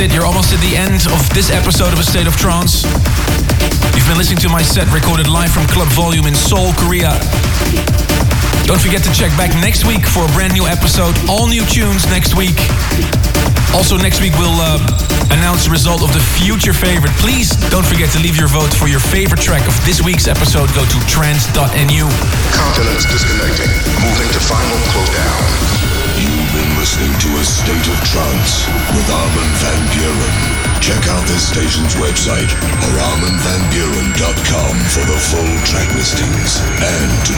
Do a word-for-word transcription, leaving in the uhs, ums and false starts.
it. You're almost at the end of this episode of A State of Trance. You've been listening to my set recorded live from Club Volume in Seoul, Korea. Don't forget to check back next week for a brand new episode. All new tunes next week. Also next week we'll uh, announce the result of the future favorite. Please don't forget to leave your vote for your favorite track of this week's episode. Go to trance dot n u. Continents disconnecting. Moving to final close down. You've been listening to A State of Trance with Armin van Buuren. Check out this station's website or armin van buuren dot com for the full track listings and to